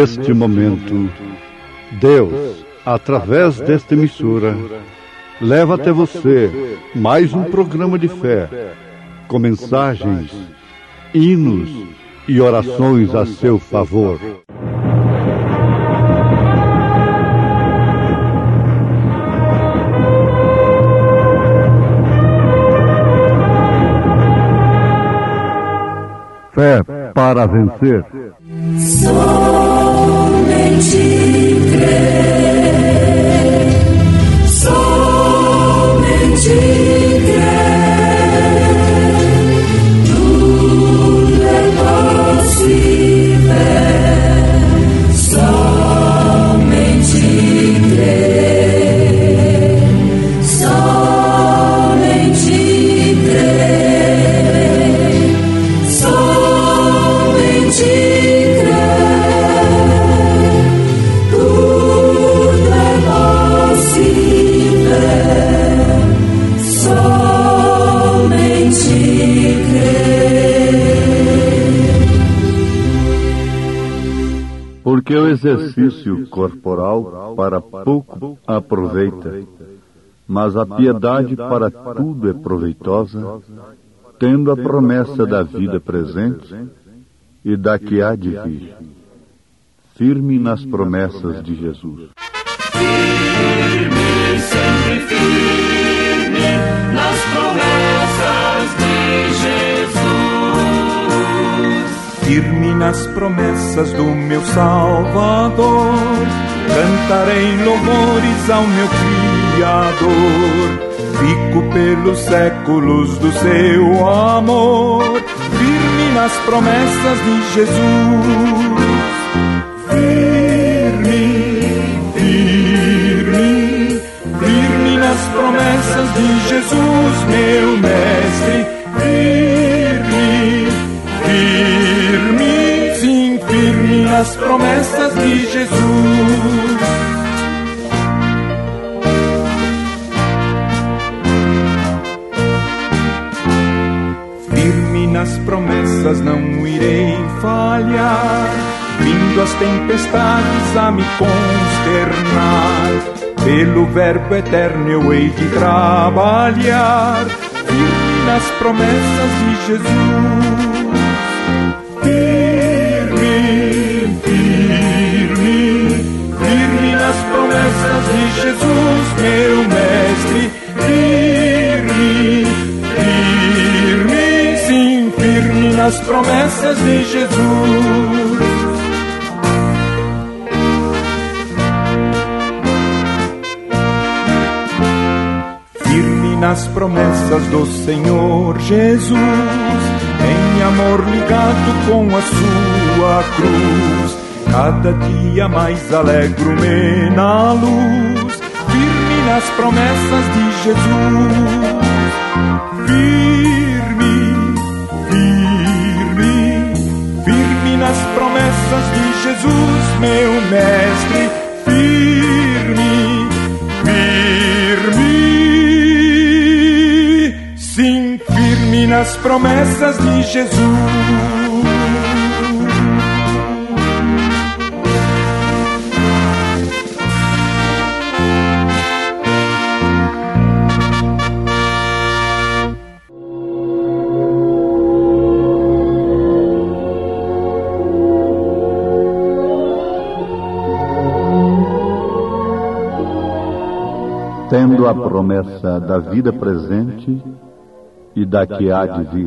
Neste momento, Deus, através desta emissora, leva até você mais um programa de fé, com mensagens, hinos e orações a seu favor. Fé para vencer. Somente crer, somente crer, tudo é possível, somente crer, somente crer, somente porque o exercício corporal para pouco aproveita, mas a piedade para tudo é proveitosa, tendo a promessa da vida presente e da que há de vir. Firme nas promessas de Jesus. Firme, sempre firme nas promessas de Jesus. Firme nas promessas do meu Salvador, cantarei louvores ao meu Criador. Fico pelos séculos do seu amor, firme nas promessas de Jesus. Firme, firme, firme nas promessas de Jesus, meu Mestre. Firme, firme, sim, firme nas promessas de Jesus. Firme nas promessas não irei falhar, vindo as tempestades a me consternar. Pelo verbo eterno eu hei de trabalhar, firme nas promessas de Jesus. Firme, firme, firme nas promessas de Jesus, meu Mestre. Firme, firme, sim, firme nas promessas de Jesus. Firme nas promessas do Senhor Jesus, em amor ligado com a sua cruz, cada dia mais alegro-me na luz, firme nas promessas de Jesus. Firme, firme, firme nas promessas de Jesus, meu Mestre. Firme, firme, sim, firme nas promessas de Jesus. Tendo a promessa da vida presente e da que há de vir.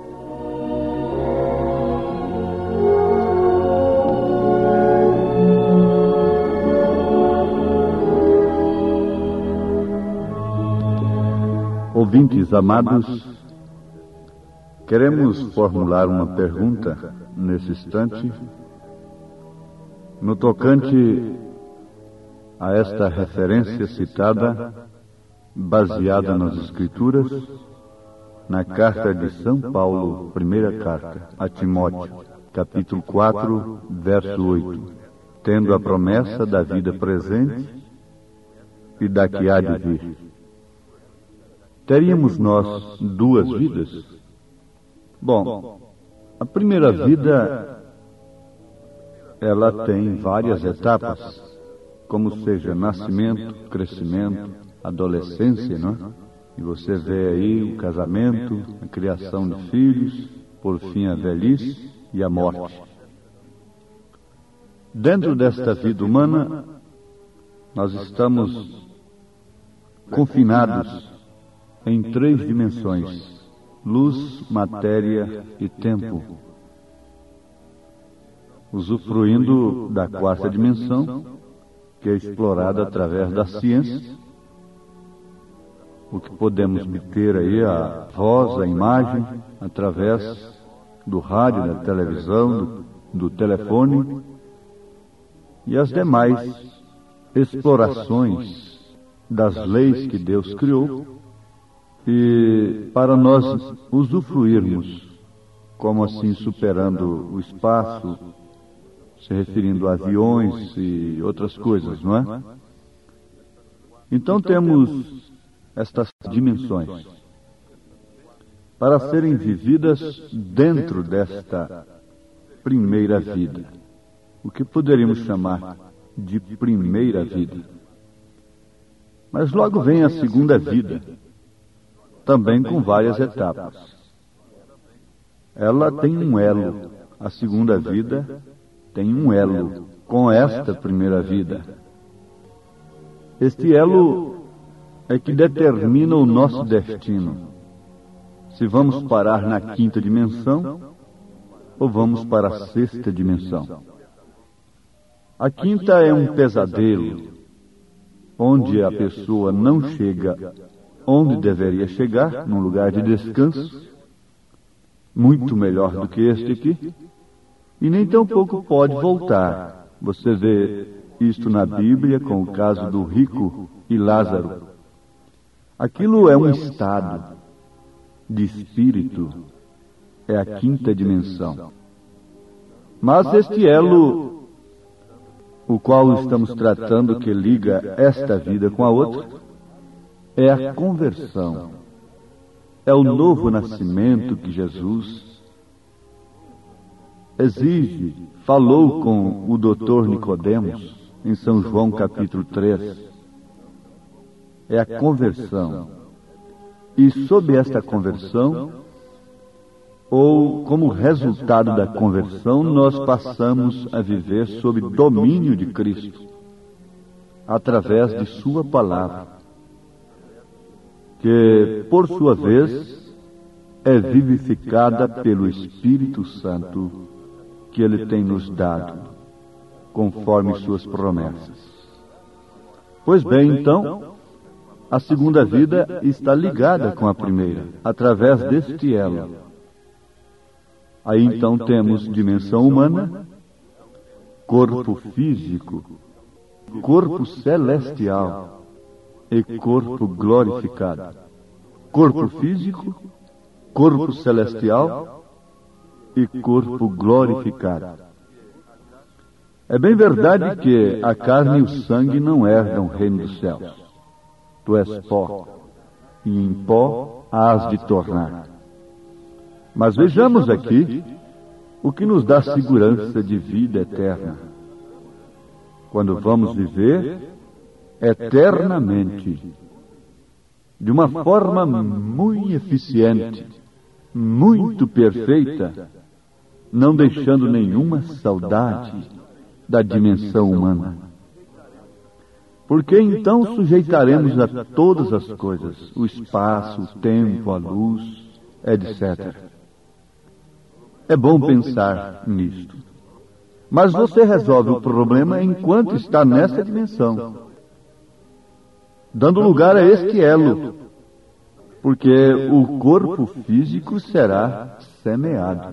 Ouvintes amados, queremos formular uma pergunta nesse instante, no tocante a esta referência citada, baseada nas Escrituras, na carta de São Paulo, primeira carta a Timóteo, capítulo 4, verso 8, tendo a promessa da vida presente e da que há de vir. Teríamos nós duas vidas? Bom, a primeira vida ela tem várias etapas, como seja nascimento, crescimento, adolescência, não é? E você vê aí o casamento, a criação de filhos, por fim a velhice e a morte. Dentro desta vida humana, nós estamos confinados em 3 dimensões: luz, matéria e tempo. Usufruindo da 4ª dimensão, que é explorada através da ciência, o que podemos obter aí, a voz, a imagem, através do rádio, da televisão, do telefone, e as demais explorações das leis que Deus criou, e para nós usufruirmos, como assim superando o espaço, se referindo a aviões e outras coisas, não é? Então temos estas dimensões para serem vividas dentro desta primeira vida, o que poderíamos chamar de primeira vida. Mas logo vem a segunda vida, também com várias etapas. Ela tem um elo, a segunda vida tem um elo com esta primeira vida. Este elo é que determina o nosso destino. Se vamos parar na 5ª dimensão ou vamos para a 6ª dimensão. A 5ª é um pesadelo, onde a pessoa não chega onde deveria chegar, num lugar de descanso, muito melhor do que este aqui, e nem tampouco pode voltar. Você vê isto na Bíblia com o caso do rico e Lázaro. Aquilo é um estado de espírito, é a 5ª dimensão. Mas este elo, o qual estamos tratando, que liga esta vida com a outra, é a conversão. É o novo nascimento que Jesus exige, falou com o doutor Nicodemos, em São João capítulo 3. É a conversão. E sob esta conversão, ou como resultado da conversão, nós passamos a viver sob domínio de Cristo, através de sua palavra, que, por sua vez, é vivificada pelo Espírito Santo que Ele tem nos dado, conforme suas promessas. Pois bem, então, a segunda vida está ligada com a primeira, através deste elo. Aí então temos dimensão humana, corpo físico, corpo celestial e corpo glorificado. Corpo físico, corpo celestial e corpo glorificado. É bem verdade que a carne e o sangue não herdam o reino dos céus. Tu és pó, e em pó hás de tornar. Mas vejamos aqui o que nos dá segurança de vida eterna. Quando vamos viver eternamente, de uma forma muito eficiente, muito perfeita, não deixando nenhuma saudade da dimensão humana. Porque então sujeitaremos a todas as coisas, o espaço, o tempo, a luz, etc. É bom pensar nisto. Mas você resolve o problema enquanto está nessa dimensão, dando lugar a este elo, porque o corpo físico será semeado.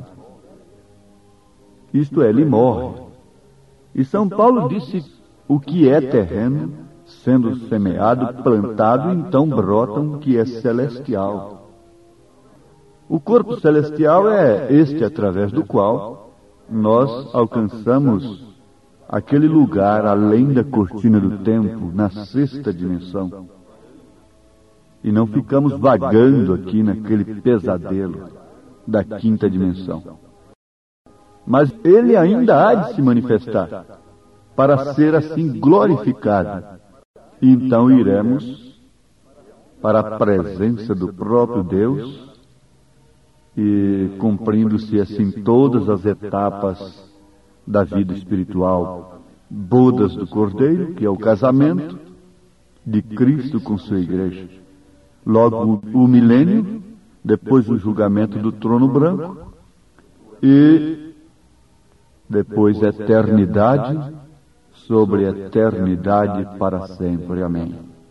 Isto é, ele morre. E São Paulo disse: o que é terreno, sendo semeado, plantado, então brota o que é celestial. O corpo celestial é este através do qual nós alcançamos aquele lugar além da cortina do tempo, na sexta dimensão. E não ficamos vagando aqui naquele pesadelo da quinta dimensão. mas ele ainda há de se manifestar, para ser assim glorificado. E então iremos para a presença do próprio Deus, e cumprindo-se assim todas as etapas da vida espiritual, bodas do Cordeiro, que é o casamento de Cristo com sua igreja. Logo o milênio, depois o julgamento do trono branco, e depois a eternidade sobre a eternidade para sempre. Amém.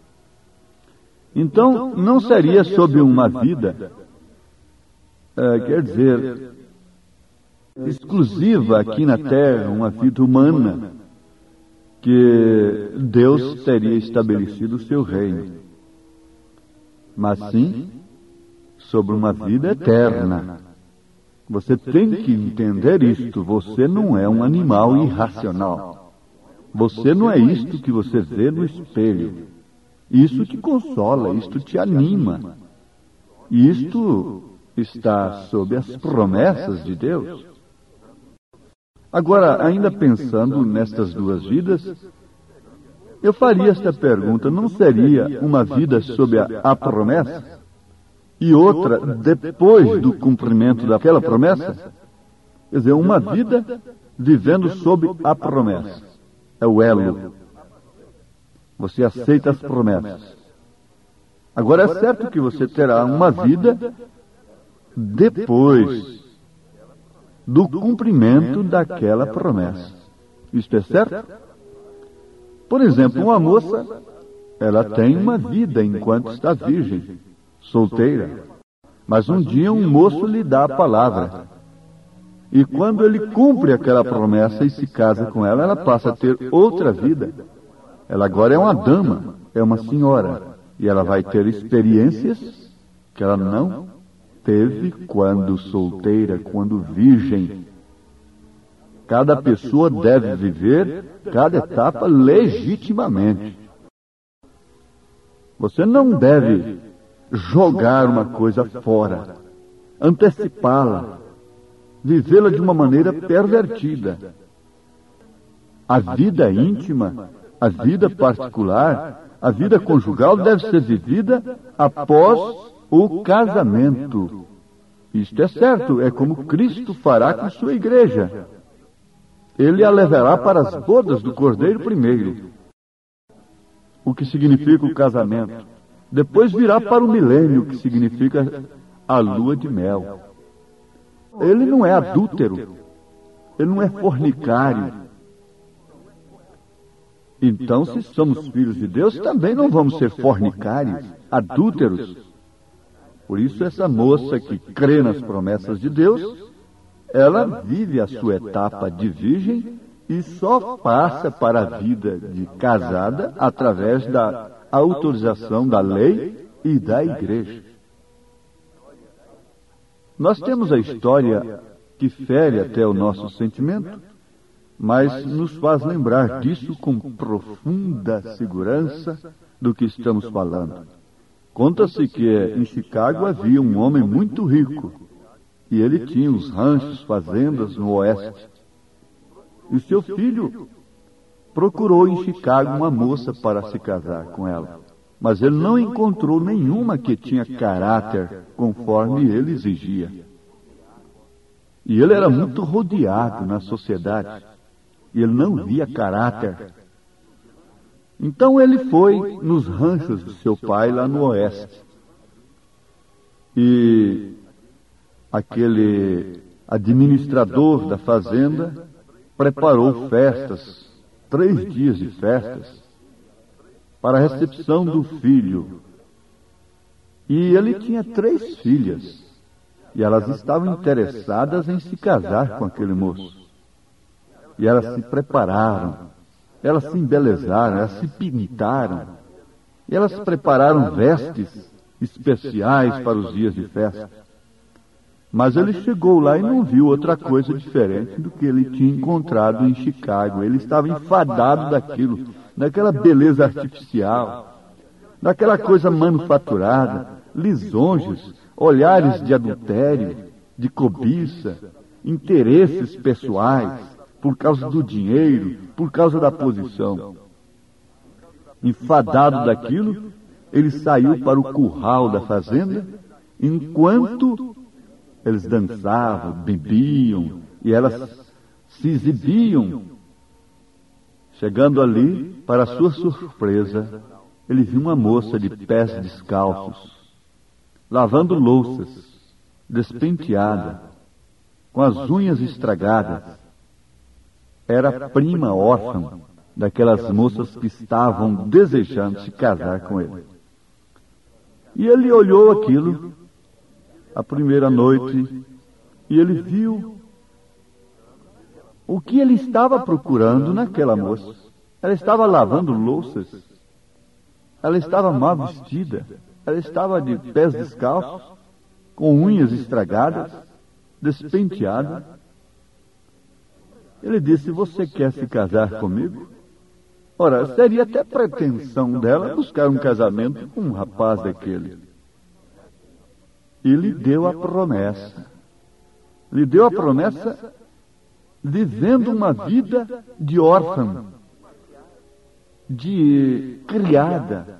Então, não seria sobre uma vida, quer dizer, exclusiva aqui na Terra, uma vida humana, que Deus teria estabelecido o seu reino, mas sim sobre uma vida eterna. Você tem que entender isto. Você não é um animal irracional. Você não é isto que você vê no espelho. Isso te consola, isto te anima. Isto está sob as promessas de Deus. Agora, ainda pensando nestas duas vidas, eu faria esta pergunta: não seria uma vida sob a promessa e outra depois do cumprimento daquela promessa? Quer dizer, uma vida vivendo sob a promessa. É o elo. Você aceita as promessas. Agora, é certo que você terá uma vida depois do cumprimento daquela promessa. Isto é certo? Por exemplo, uma moça, ela tem uma vida enquanto está virgem, solteira. Mas um dia um moço lhe dá a palavra. E quando ele cumpre aquela promessa e se casa com ela, ela passa a ter outra vida. Ela agora é uma dama, é uma senhora. E ela vai ter experiências que ela não teve quando solteira, quando virgem. Cada pessoa deve viver cada etapa legitimamente. Você não deve jogar uma coisa fora, antecipá-la, vivê-la de uma maneira pervertida. A vida íntima, a vida particular, a vida conjugal deve ser vivida após o casamento. Isto é certo, é como Cristo fará com sua igreja. Ele a levará para as bodas do Cordeiro primeiro, o que significa o casamento. Depois virá para o milênio, que significa a lua de mel. Ele não é adúltero, ele não é fornicário. Então, se somos filhos de Deus, também não vamos ser fornicários, adúlteros. Por isso, essa moça que crê nas promessas de Deus, ela vive a sua etapa de virgem e só passa para a vida de casada através da autorização da lei e da igreja. Nós temos a história que fere até o nosso sentimento, mas nos faz lembrar disso com profunda segurança do que estamos falando. Conta-se que em Chicago havia um homem muito rico, e ele tinha os ranchos, fazendas no oeste. E o seu filho procurou em Chicago uma moça para se casar com ela. Mas ele não encontrou nenhuma que tinha caráter conforme ele exigia. E ele era muito rodeado na sociedade. E ele não via caráter. Então ele foi nos ranchos do seu pai lá no oeste. E aquele administrador da fazenda preparou festas, 3 dias de festas, para a recepção do filho. E ele tinha 3 filhas, e elas estavam interessadas em se casar com aquele moço. E elas se prepararam, elas se embelezaram, elas se pintaram, e elas prepararam vestes especiais para os dias de festa. Mas ele chegou lá e não viu outra coisa diferente do que ele tinha encontrado em Chicago. Ele estava enfadado daquilo, daquela beleza artificial, daquela coisa manufaturada, lisonjas, olhares de adultério, de cobiça, interesses pessoais, por causa do dinheiro, por causa da posição. Enfadado daquilo, ele saiu para o curral da fazenda, enquanto eles dançavam, bebiam, e elas se exibiam. Chegando ali, para sua surpresa, ele viu uma moça de pés descalços, lavando louças, despenteada, com as unhas estragadas. Era prima órfã daquelas moças que estavam desejando se casar com ele. E ele olhou aquilo, a primeira noite, e ele viu o que ele estava procurando naquela moça. Ela estava lavando louças, ela estava mal vestida, ela estava de pés descalços, com unhas estragadas, despenteada. Ele disse: você quer se casar comigo? Ora, seria até pretensão dela buscar um casamento com um rapaz daquele. E lhe deu a promessa. Lhe deu a promessa vivendo uma vida de órfã, de criada.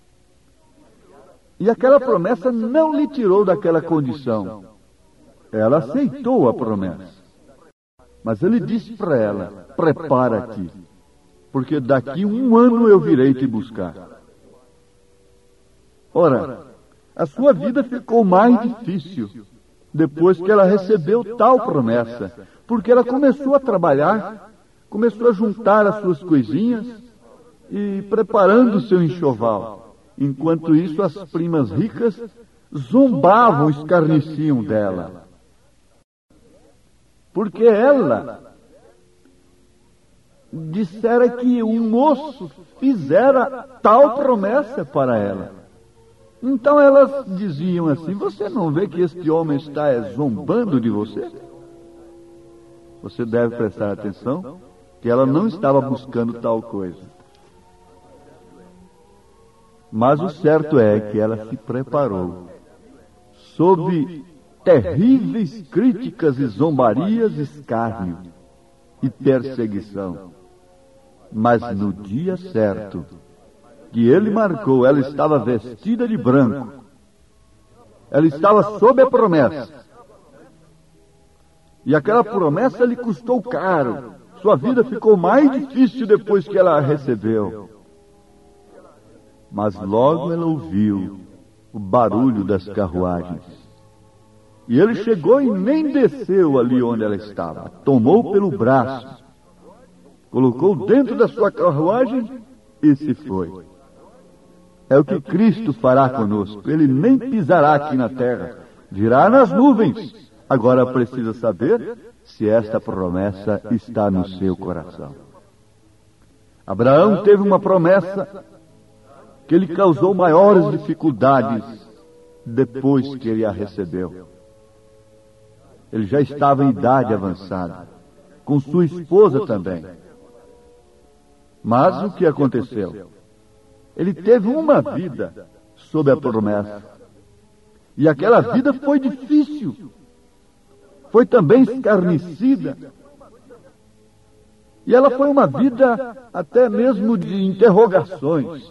E aquela promessa não lhe tirou daquela condição. Ela aceitou a promessa. Mas ele disse para ela: prepara-te, porque daqui 1 ano eu virei te buscar. Ora, a sua vida ficou mais difícil depois que ela recebeu tal promessa, porque ela começou a trabalhar, começou a juntar as suas coisinhas e preparando o seu enxoval. Enquanto isso, as primas ricas zombavam, escarneciam dela. Porque ela dissera que um moço fizera tal promessa para ela. Então elas diziam assim: você não vê que este homem está zombando de você? Você deve prestar atenção que ela não estava buscando tal coisa. Mas o certo é que ela se preparou, sob terríveis críticas e zombarias, escárnio e perseguição. Mas no dia certo que ele marcou, ela estava vestida de branco. Ela estava sob a promessa. E aquela promessa lhe custou caro. Sua vida ficou mais difícil depois que ela a recebeu. Mas logo ela ouviu o barulho das carruagens. E ele chegou e nem desceu ali onde ela estava. Tomou pelo braço, colocou dentro da sua carruagem e se foi. É o que Cristo fará conosco. Ele nem pisará aqui na terra, virá nas nuvens. Agora precisa saber se esta promessa está no seu coração. Abraão teve uma promessa que lhe causou maiores dificuldades depois que ele a recebeu. Ele já estava em idade avançada, com sua esposa também. Mas o que aconteceu? Ele teve uma vida sob a promessa. E aquela vida foi difícil. Foi também escarnecida. E ela foi uma vida até mesmo de interrogações,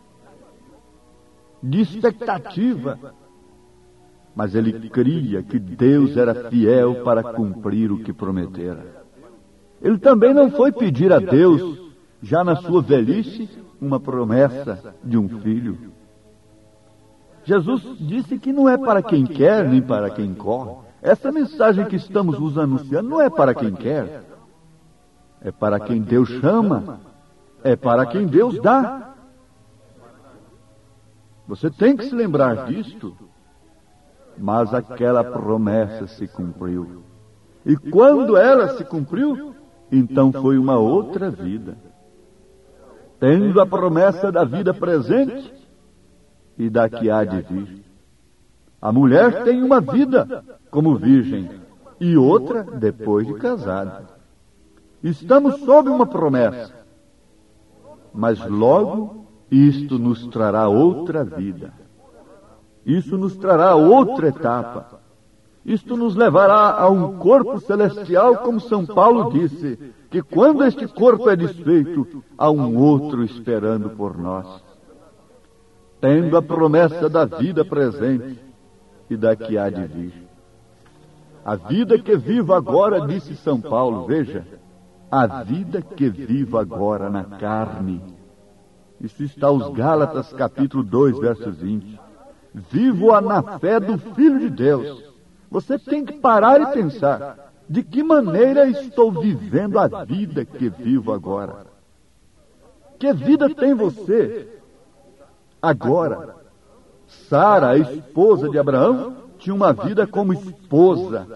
de expectativa. Mas ele cria que Deus era fiel para cumprir o que prometera. Ele também não foi pedir a Deus, já na sua velhice, uma promessa de um filho. Jesus disse que não é para quem quer, nem para quem corre. Essa mensagem que estamos vos anunciando não é para quem quer. É para quem Deus chama. É para quem Deus dá. Você tem que se lembrar disto. Mas aquela promessa se cumpriu. E quando ela se cumpriu, então foi uma outra vida. Tendo a promessa da vida presente e da que há de vir. A mulher tem uma vida como virgem e outra depois de casada. Estamos sob uma promessa, mas logo isto nos trará outra vida. Isso nos trará outra etapa. Isto nos levará a um corpo celestial, como São Paulo disse, que quando este corpo é desfeito, há um outro esperando por nós. Tendo a promessa da vida presente e da que há de vir. A vida que vivo agora, disse São Paulo, veja, a vida que vivo agora na carne. Isso está aos Gálatas, capítulo 2, versos 20. Vivo-a na fé do Filho de Deus. Você tem que parar e pensar, de que maneira estou vivendo a vida que vivo agora? Que vida tem você agora? Sara, a esposa de Abraão, tinha uma vida como esposa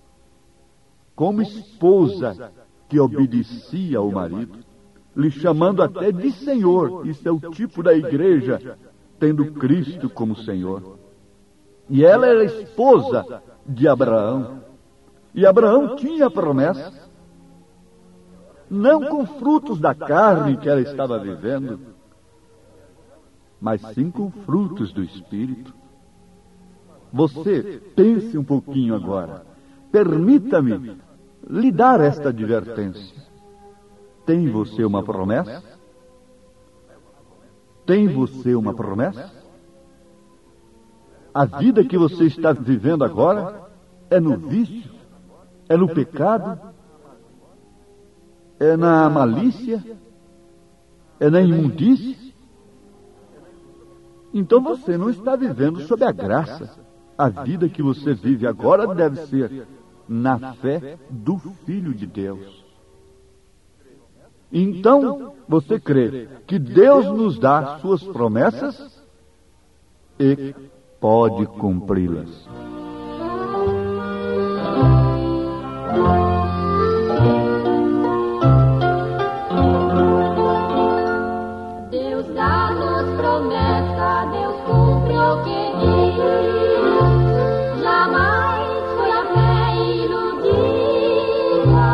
que obedecia ao marido, lhe chamando até de Senhor. Isso é o tipo da igreja, tendo Cristo como Senhor. E ela era esposa de Abraão. E Abraão tinha promessa, não com frutos da carne que ela estava vivendo, mas sim com frutos do Espírito. Você pense um pouquinho agora. Permita-me lhe dar esta advertência. Tem você uma promessa? Tem você uma promessa? A vida que você está vivendo agora é no vício? É no pecado? É na malícia? É na imundície? Então você não está vivendo sob a graça. A vida que você vive agora deve ser na fé do Filho de Deus. Então, você crê que Deus nos dá suas promessas e pode cumpri-las. Deus dá-nos promessa, Deus cumpre o que diz. Jamais foi a fé iludida.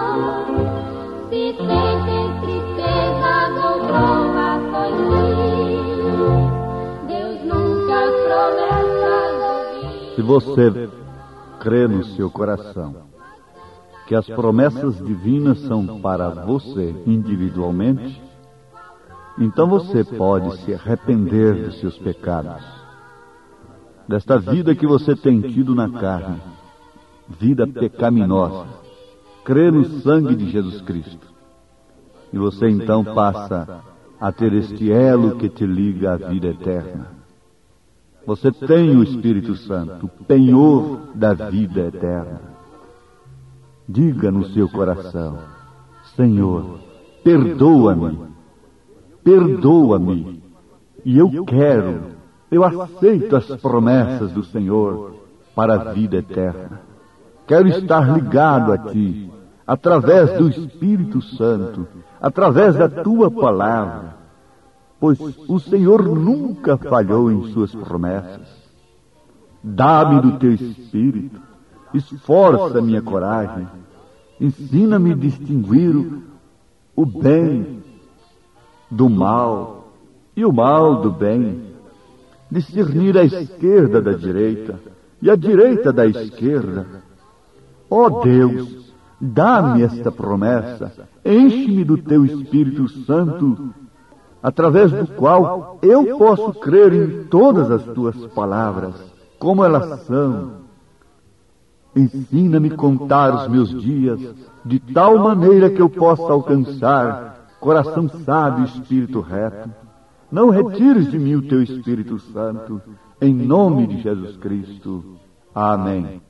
Se sentem tristezas ou provações, Deus nunca as promessas ouviu. Se você crê no seu coração que as promessas divinas são para você individualmente, então você pode se arrepender dos seus pecados, desta vida que você tem tido na carne, vida pecaminosa. Crê no sangue de Jesus Cristo, e você então passa a ter este elo que te liga à vida eterna. Você tem o Espírito Santo, o penhor da vida eterna. Diga no seu coração: Senhor, perdoa-me, perdoa-me, e eu aceito as promessas do Senhor para a vida eterna. Quero estar ligado a Ti, através do Espírito Santo, através da Tua palavra, pois o Senhor nunca falhou em suas promessas. Dá-me do Teu Espírito, esforça minha coragem, ensina-me a distinguir o bem do mal e o mal do bem, discernir a esquerda da direita e a direita da esquerda. Ó Deus, dá-me esta promessa, enche-me do Teu Espírito Santo, através do qual eu posso crer em todas as Tuas palavras, como elas são. Ensina-me a contar os meus dias, de tal maneira que eu possa alcançar coração sábio e espírito reto. Não retires de mim o Teu Espírito Santo, em nome de Jesus Cristo. Amém.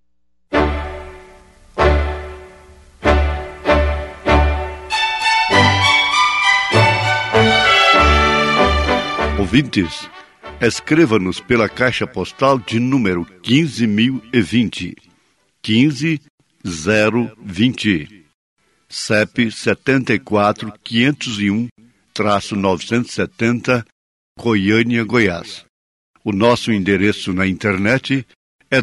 Ouvintes, escreva-nos pela caixa postal de número 15.020, 15020, CEP 74.501-970, Goiânia, Goiás. O nosso endereço na internet é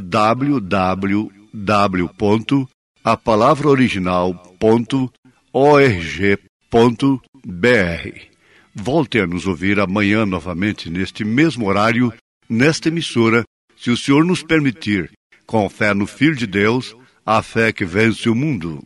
www.apalavraoriginal.org.br. Volte a nos ouvir amanhã novamente neste mesmo horário, nesta emissora, se o Senhor nos permitir, Com fé no Filho de Deus, a fé que vence o mundo.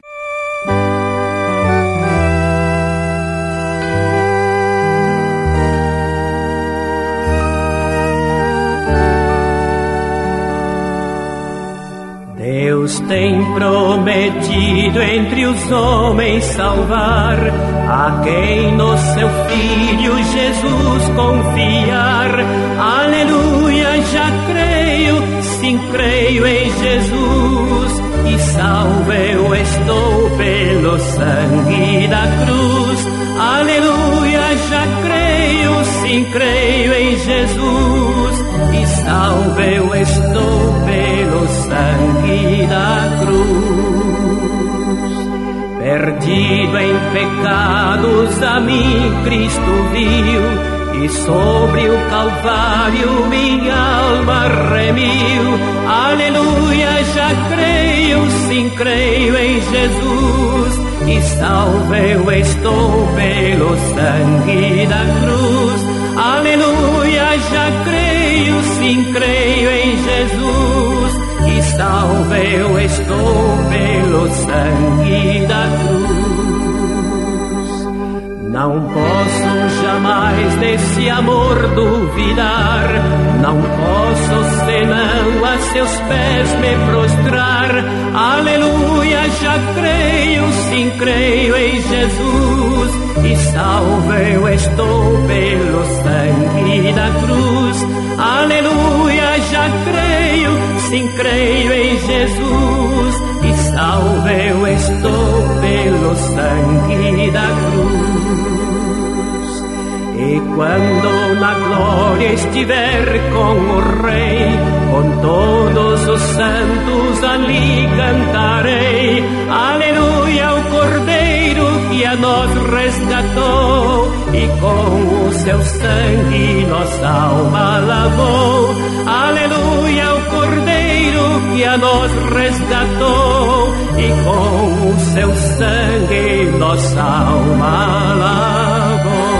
Deus tem prometido entre os homens salvar a quem no seu Filho Jesus confiar. Aleluia, já creio, sim creio em Jesus, e salvo eu estou pelo sangue da cruz. Aleluia, já creio, sim creio em Jesus, e salvo eu estou pelo sangue da cruz. Perdido em pecados a mim Cristo viu, e sobre o Calvário minha alma remiu. Aleluia, já creio, sim creio em Jesus, e salvo eu estou pelo sangue da cruz. Aleluia, já creio, sim creio em Jesus, e salvo eu estou pelo sangue da cruz. Não posso jamais desse amor duvidar, não posso senão a seus pés me prostrar. Aleluia, já creio, sim creio em Jesus, e salvo eu estou pelo sangue da cruz. Aleluia, já creio, sim creio em Jesus, e salvo eu estou pelo sangue da cruz. E quando na glória estiver com o Rei, com todos os santos ali cantarei. Aleluia, o Cordeiro que a nós resgatou, e com o seu sangue nossa alma lavou. Aleluia, o Cordeiro que a nós resgatou, e com o seu sangue nossa alma lavou.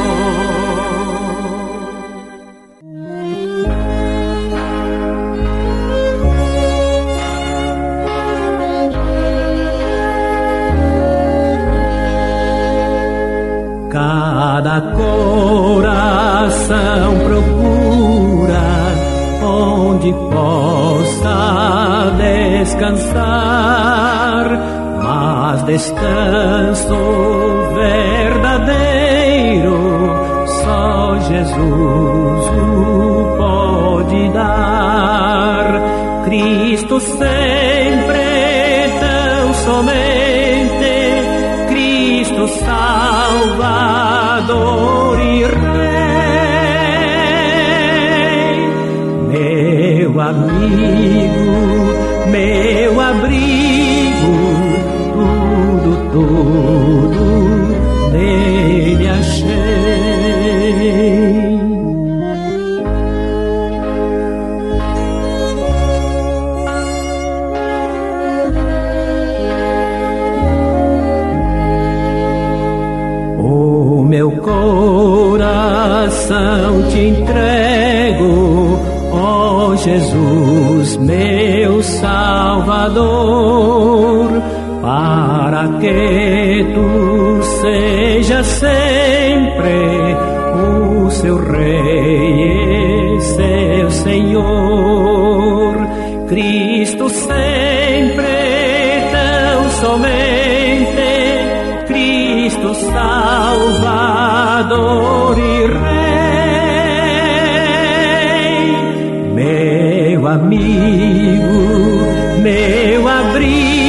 Cada coração procura onde possa descansar, mas descanso verdadeiro só Jesus o pode dar. Cristo sempre, tão somente, Cristo Salvador e Rei, meu amigo, meu abrigo, tudo nele achei. Meu coração te entrego, ó Jesus, meu Salvador, para que tu sejas sempre o seu Rei e seu Senhor. Cristo sempre, tão somente, Cristo Salvador e Rei, meu amigo, meu abrigo,